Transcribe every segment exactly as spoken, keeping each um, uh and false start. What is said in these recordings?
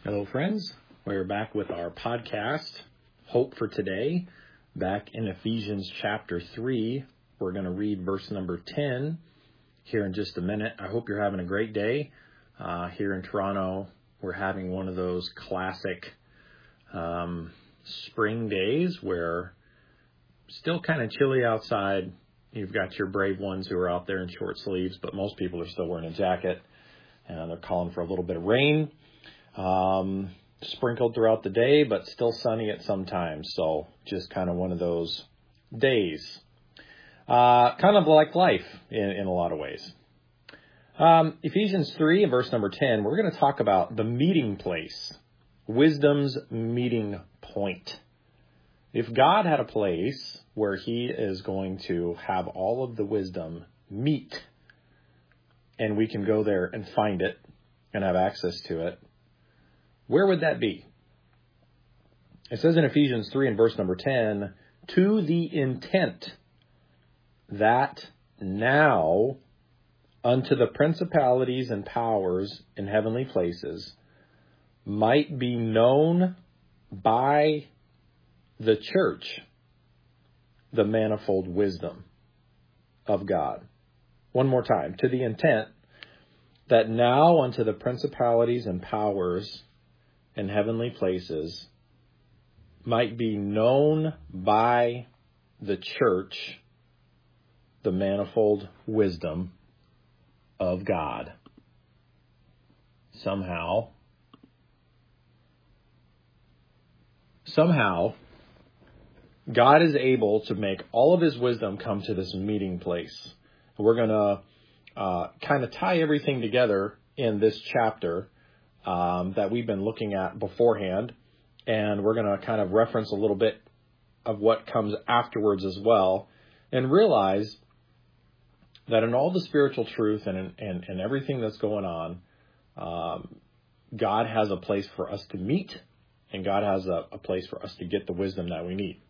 Hello, friends. We're back with our podcast, Hope for Today, back in Ephesians chapter three. We're going to read verse number ten here in just a minute. I hope you're having a great day. Uh, here in Toronto, we're having one of those classic um, spring days where still kind of chilly outside. You've got your brave ones who are out there in short sleeves, but most people are still wearing a jacket, and they're calling for a little bit of rain. Um, sprinkled throughout the day, but still sunny at some times. So just kind of one of those days, uh, kind of like life in, in a lot of ways. Um, Ephesians three and verse number ten, we're going to talk about the meeting place, wisdom's meeting point. If God had a place where he is going to have all of the wisdom meet, and we can go there and find it and have access to it, where would that be? It says in Ephesians three and verse number ten, to the intent that now unto the principalities and powers in heavenly places might be known by the church the manifold wisdom of God. One more time, to the intent that now unto the principalities and powers in heavenly places might be known by the church the manifold wisdom of God. Somehow, somehow, God is able to make all of his wisdom come to this meeting place. We're going to uh, kind of tie everything together in this chapter Um, that we've been looking at beforehand, and we're going to kind of reference a little bit of what comes afterwards as well, and realize that in all the spiritual truth and and, and everything that's going on, um, God has a place for us to meet, and God has a, a place for us to get the wisdom that we need.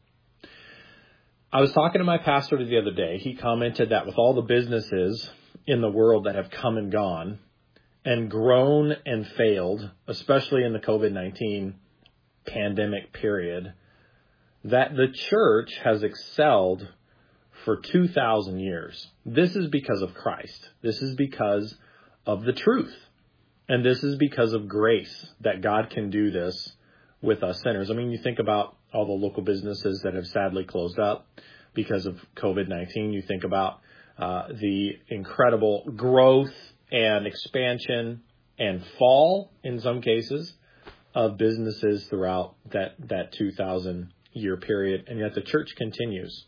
I was talking to my pastor the other day. He commented that with all the businesses in the world that have come and gone, and grown and failed, especially in the covid nineteen pandemic period, that the church has excelled for two thousand years. This is because of Christ. This is because of the truth. And this is because of grace that God can do this with us sinners. I mean, you think about all the local businesses that have sadly closed up because of covid nineteen. You think about uh, the incredible growth and expansion and fall, in some cases, of businesses throughout that, that two thousand year period, and yet the church continues.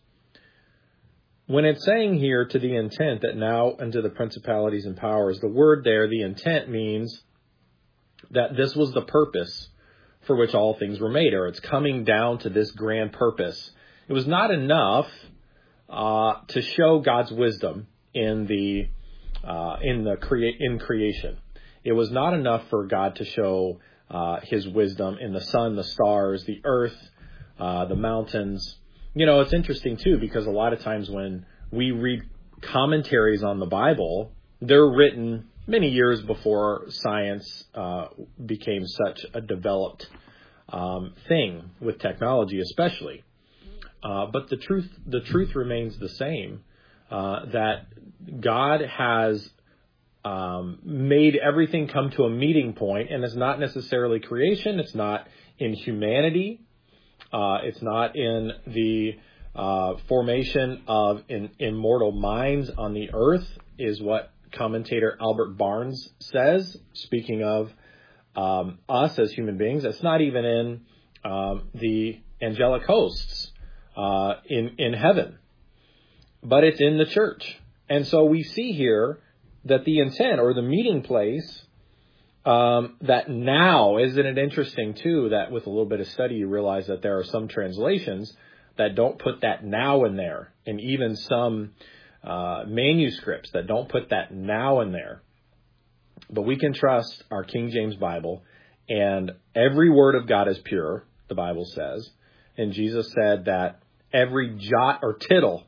When it's saying here to the intent that now unto the principalities and powers, the word there, the intent, means that this was the purpose for which all things were made, or it's coming down to this grand purpose. It was not enough uh, to show God's wisdom in the Uh, in the crea- in creation. It was not enough for God to show uh, his wisdom in the sun, the stars, the earth, uh, the mountains. You know, it's interesting too, because a lot of times when we read commentaries on the Bible, they're written many years before science uh, became such a developed um, thing with technology, especially. Uh, but the truth, the truth remains the same. Uh, that God has um, made everything come to a meeting point, and it's not necessarily creation. It's not in humanity. Uh, it's not in the uh, formation of in, immortal minds on the earth, is what commentator Albert Barnes says, speaking of um, us as human beings. It's not even in um, the angelic hosts uh, in, in heaven, but it's in the church. And so we see here that the intent, or the meeting place, um, that now, isn't it interesting too, that with a little bit of study, you realize that there are some translations that don't put that now in there, and even some uh, manuscripts that don't put that now in there. But we can trust our King James Bible, and every word of God is pure, the Bible says. And Jesus said that every jot or tittle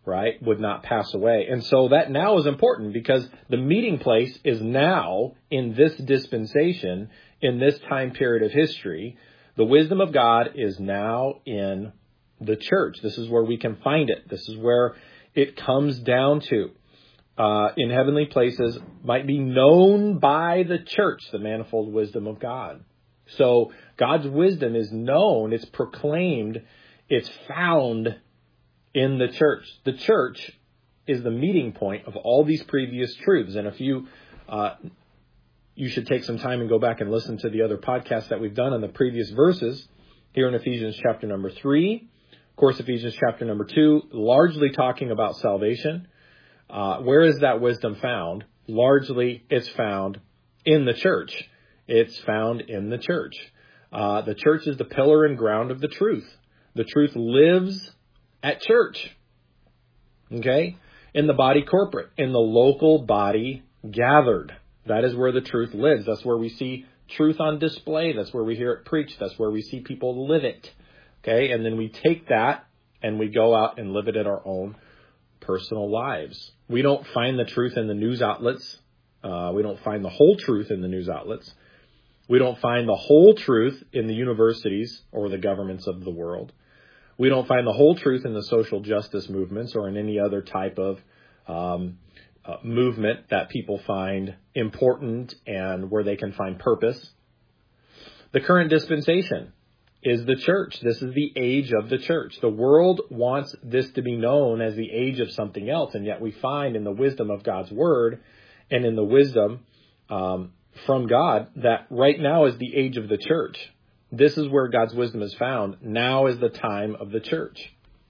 right, would not pass away. And so that now is important because the meeting place is now in this dispensation, in this time period of history. The wisdom of God is now in the church. This is where we can find it. This is where it comes down to. Uh, in heavenly places might be known by the church, the manifold wisdom of God. So God's wisdom is known, it's proclaimed, it's found in the church. The church is the meeting point of all these previous truths. And if you, uh, you should take some time and go back and listen to the other podcasts that we've done on the previous verses here in Ephesians chapter number three. Of course, Ephesians chapter number two, largely talking about salvation. Uh, where is that wisdom found? Largely, it's found in the church. It's found in the church. Uh, the church is the pillar and ground of the truth. The truth lives at church, okay, in the body corporate, in the local body gathered. That is where the truth lives. That's where we see truth on display. That's where we hear it preached. That's where we see people live it, okay, and then we take that and we go out and live it in our own personal lives. We don't find the truth in the news outlets. Uh, we don't find the whole truth in the news outlets. We don't find the whole truth in the universities or the governments of the world. We don't find the whole truth in the social justice movements or in any other type of um, uh, movement that people find important and where they can find purpose. The current dispensation is the church. This is the age of the church. The world wants this to be known as the age of something else, and yet we find in the wisdom of God's word and in the wisdom um, from God that right now is the age of the church. This is where God's wisdom is found. Now is the time of the church.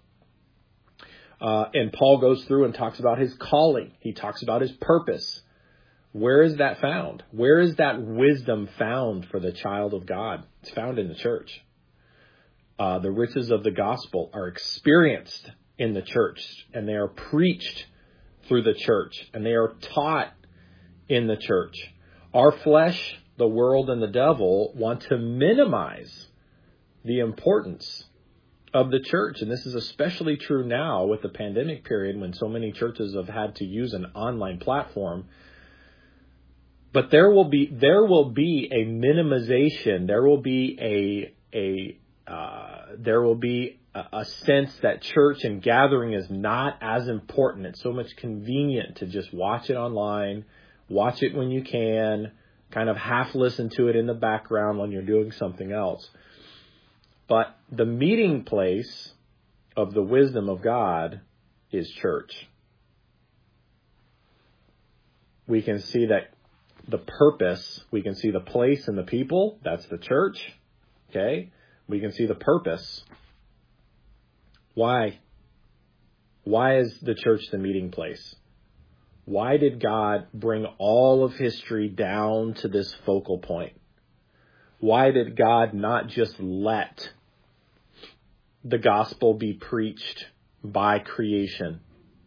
Uh, and Paul goes through and talks about his calling. He talks about his purpose. Where is that found? Where is that wisdom found for the child of God? It's found in the church. Uh, the riches of the gospel are experienced in the church, and they are preached through the church, and they are taught in the church. Our flesh, the world, and the devil want to minimize the importance of the church. And this is especially true now with the pandemic period when so many churches have had to use an online platform. But there will be there will be a minimization. There will be a a uh, there will be a, a sense that church and gathering is not as important. It's so much convenient to just watch it online, watch it when you can, kind of half listen to it in the background when you're doing something else. But the meeting place of the wisdom of God is church. We can see that the purpose, we can see the place and the people, that's the church, okay? We can see the purpose. Why? Why is the church the meeting place? Why did God bring all of history down to this focal point? Why did God not just let the gospel be preached by creation?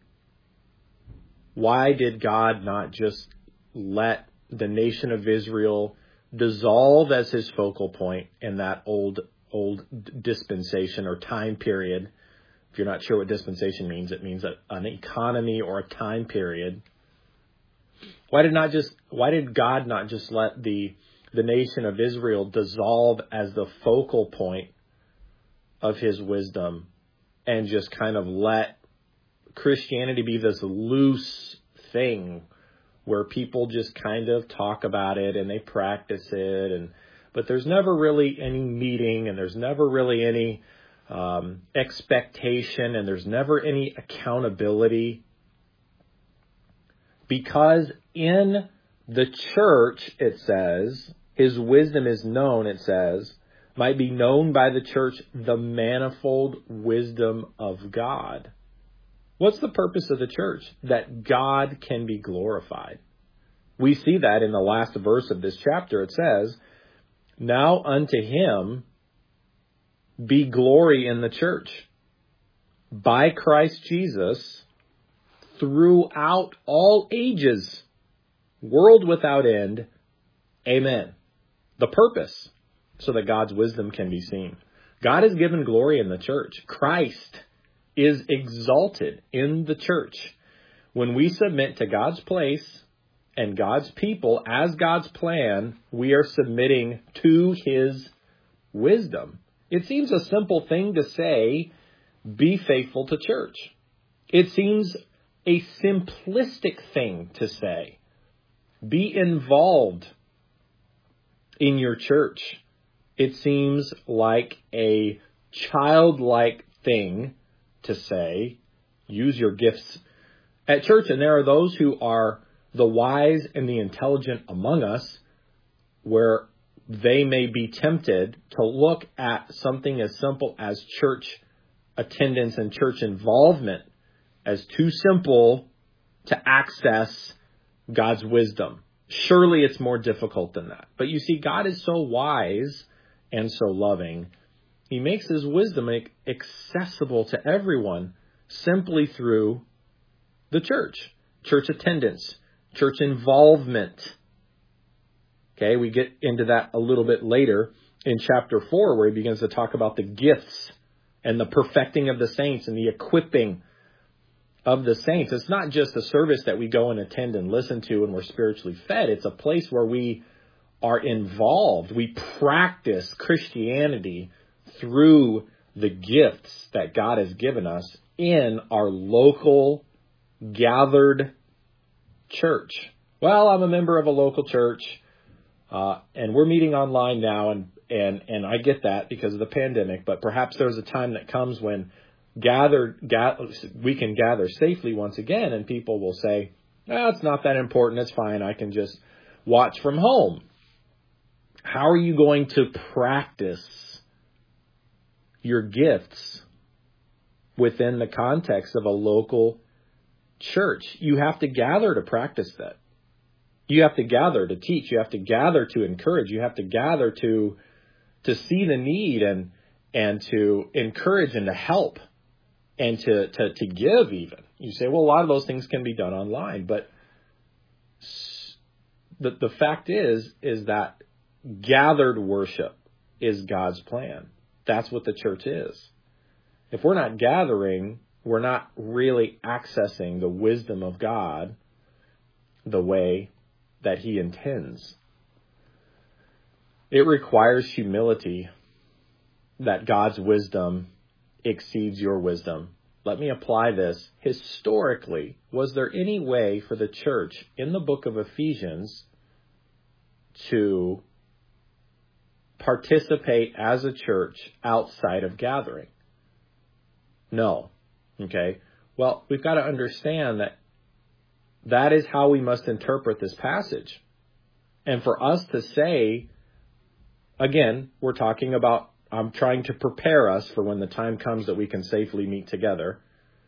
Why did God not just let the nation of Israel dissolve as his focal point in that old old dispensation or time period? If you're not sure what dispensation means, it means a, an economy or a time period. Why did not just why did God not just let the the nation of Israel dissolve as the focal point of his wisdom and just kind of let Christianity be this loose thing where people just kind of talk about it and they practice it, and but there's never really any meeting, and there's never really any um, expectation, and there's never any accountability? Because in the church, it says, his wisdom is known, it says, might be known by the church, the manifold wisdom of God. What's the purpose of the church? That God can be glorified. We see that in the last verse of this chapter. It says, now unto him be glory in the church by Christ Jesus throughout all ages, world without end. Amen. The purpose, so that God's wisdom can be seen. God has given glory in the church. Christ is exalted in the church. When we submit to God's place and God's people as God's plan, we are submitting to his wisdom. It seems a simple thing to say, be faithful to church. It seems a simplistic thing to say, be involved in your church. It seems like a childlike thing to say, use your gifts at church. And there are those who are the wise and the intelligent among us, where they may be tempted to look at something as simple as church attendance and church involvement as too simple to access God's wisdom. Surely it's more difficult than that. But you see, God is so wise and so loving. He makes his wisdom accessible to everyone simply through the church, church attendance, church involvement. Okay, we get into that a little bit later in chapter four, where he begins to talk about the gifts and the perfecting of the saints and the equipping of the saints. It's not just a service that we go and attend and listen to and we're spiritually fed. It's a place where we are involved. We practice Christianity through the gifts that God has given us in our local gathered church. Well, I'm a member of a local church, uh, and we're meeting online now, and, and, and I get that because of the pandemic, but perhaps there's a time that comes when gather, gather we can gather safely once again, and people will say, oh, it's not that important, it's fine, I can just watch from home. How are you going to practice your gifts within the context of a local church? You have to gather to practice that. You have to gather to teach. You have to gather to encourage. You have to gather to to see the need and and to encourage and to help and to, to, to give even. You say, well, a lot of those things can be done online. But the, the fact is, is that gathered worship is God's plan. That's what the church is. If we're not gathering, we're not really accessing the wisdom of God the way that he intends. It requires humility that God's wisdom exceeds your wisdom. Let me apply this. Historically, was there any way for the church in the book of Ephesians to participate as a church outside of gathering? No. Okay. Well, we've got to understand that that is how we must interpret this passage. And for us to say, again, we're talking about, I'm trying to prepare us for when the time comes that we can safely meet together.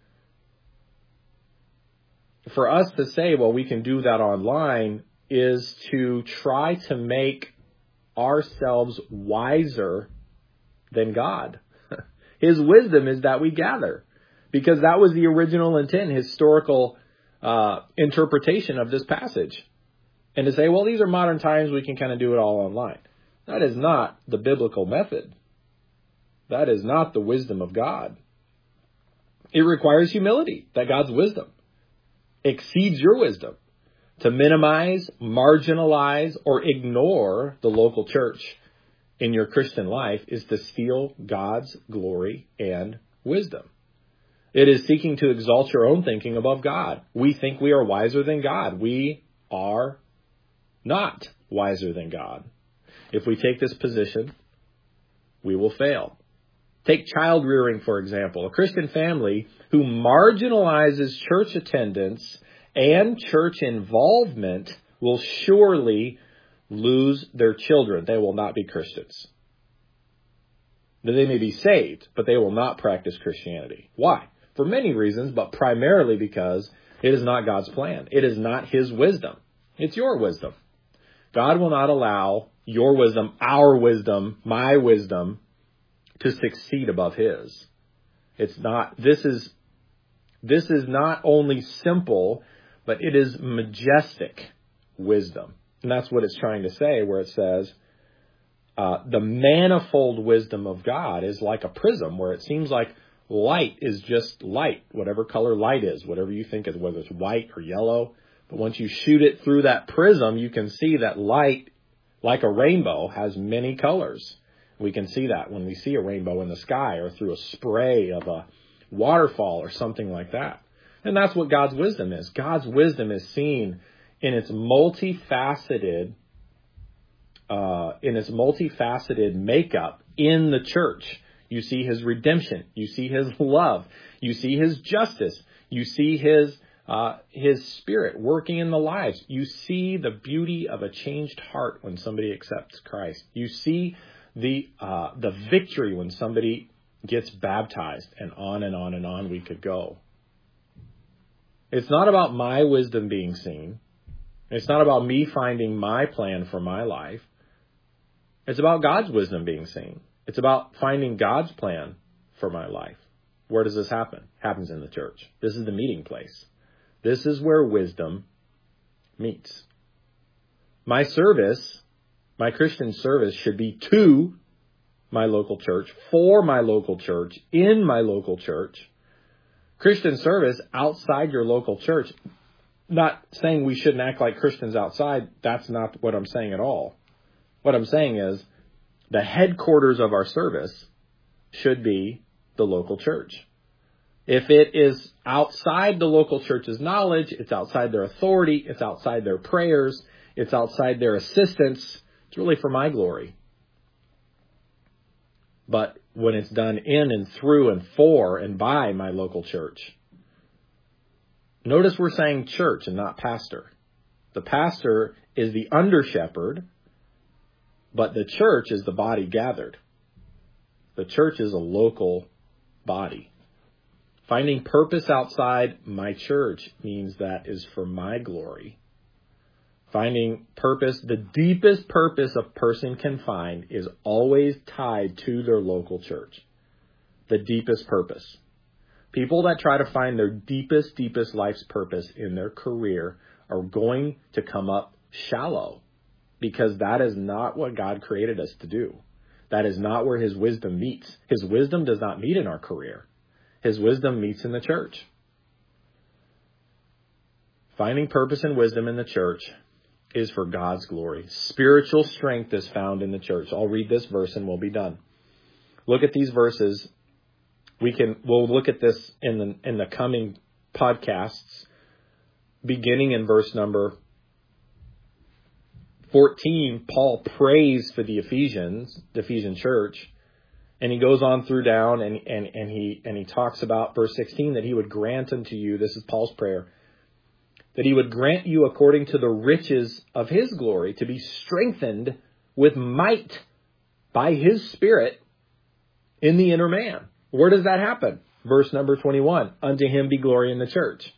For us to say, well, we can do that online, is to try to make ourselves wiser than God. His wisdom is that we gather, because that was the original intent, historical uh, interpretation of this passage. And to say, well, these are modern times, we can kind of do it all online. That is not the biblical method. That is not the wisdom of God. It requires humility, that God's wisdom exceeds your wisdom. To minimize, marginalize, or ignore the local church in your Christian life is to steal God's glory and wisdom. It is seeking to exalt your own thinking above God. We think we are wiser than God. We are not wiser than God. If we take this position, we will fail. Take child rearing, for example. A Christian family who marginalizes church attendance and church involvement will surely lose their children. They will not be Christians. They may be saved, but they will not practice Christianity. Why? For many reasons, but primarily because it is not God's plan. It is not his wisdom. It's your wisdom. God will not allow your wisdom, our wisdom, my wisdom, to succeed above his. It's not, this is, this is not only simple, but it is majestic wisdom. And that's what it's trying to say, where it says, uh, the manifold wisdom of God is like a prism, where it seems like, Light is just light, whatever color light is, whatever you think is, whether it's white or yellow. But once you shoot it through that prism, you can see that light, like a rainbow, has many colors. We can see that when we see a rainbow in the sky or through a spray of a waterfall or something like that. And that's what God's wisdom is. God's wisdom is seen in its multifaceted, uh, in its multifaceted makeup in the church. You see his redemption. You see his love. You see his justice. You see his uh, his spirit working in the lives. You see the beauty of a changed heart when somebody accepts Christ. You see the uh, the victory when somebody gets baptized, and on and on and on we could go. It's not about my wisdom being seen. It's not about me finding my plan for my life. It's about God's wisdom being seen. It's about finding God's plan for my life. Where does this happen? It happens in the church. This is the meeting place. This is where wisdom meets. My service, my Christian service, should be to my local church, for my local church, in my local church. Christian service outside your local church. Not saying we shouldn't act like Christians outside. That's not what I'm saying at all. What I'm saying is, the headquarters of our service should be the local church. If it is outside the local church's knowledge, it's outside their authority, it's outside their prayers, it's outside their assistance, it's really for my glory. But when it's done in and through and for and by my local church. Notice we're saying church and not pastor. The pastor is the under shepherd, but the church is the body gathered. The church is a local body. Finding purpose outside my church means that is for my glory. Finding purpose, the deepest purpose a person can find is always tied to their local church. The deepest purpose. People that try to find their deepest, deepest life's purpose in their career are going to come up shallow. Because that is not what God created us to do. That is not where his wisdom meets. His wisdom does not meet in our career. His wisdom meets in the church. Finding purpose and wisdom in the church is for God's glory. Spiritual strength is found in the church. I'll read this verse and we'll be done. Look at these verses. We can, we'll look at this in the, in the coming podcasts, beginning in verse number fourteen. Paul prays for the Ephesians, the Ephesian church, and he goes on through down and, and, and he and he talks about verse sixteen, that he would grant unto you, this is Paul's prayer, that he would grant you according to the riches of his glory to be strengthened with might by his Spirit in the inner man. Where does that happen? Verse number twenty-one, unto him be glory in the church.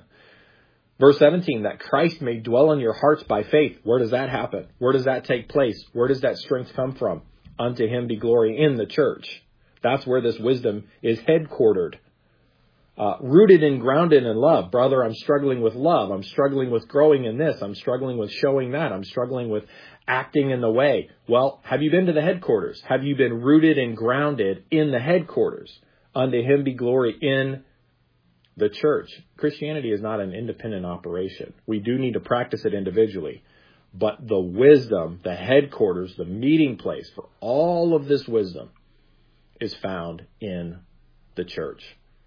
Verse seventeen, that Christ may dwell in your hearts by faith. Where does that happen? Where does that take place? Where does that strength come from? Unto him be glory in the church. That's where this wisdom is headquartered. Uh, rooted and grounded in love. Brother, I'm struggling with love. I'm struggling with growing in this. I'm struggling with showing that. I'm struggling with acting in the way. Well, have you been to the headquarters? Have you been rooted and grounded in the headquarters? Unto him be glory in the church. Christianity is not an independent operation. We do need to practice it individually. But the wisdom, the headquarters, the meeting place for all of this wisdom is found in the church.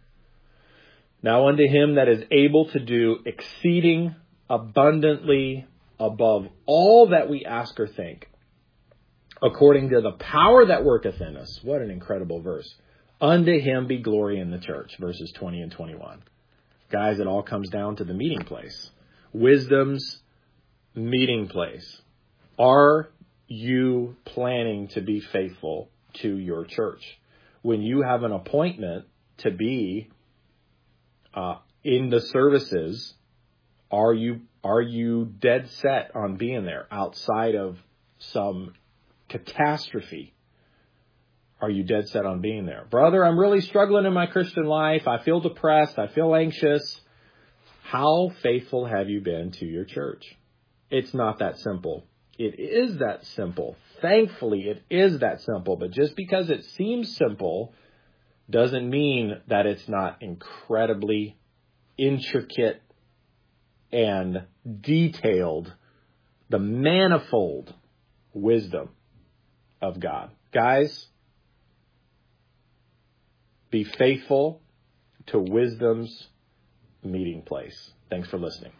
Now unto him that is able to do exceeding abundantly above all that we ask or think, according to the power that worketh in us. What an incredible verse. Unto him be glory in the church, verses twenty and twenty-one. Guys, it all comes down to the meeting place. Wisdom's meeting place. Are you planning to be faithful to your church? When you have an appointment to be uh, in the services, are you are you dead set on being there outside of some catastrophe? Are you dead set on being there? Brother, I'm really struggling in my Christian life. I feel depressed. I feel anxious. How faithful have you been to your church? It's not that simple. It is that simple. Thankfully, it is that simple. But just because it seems simple doesn't mean that it's not incredibly intricate and detailed, the manifold wisdom of God. Guys, be faithful to wisdom's meeting place. Thanks for listening.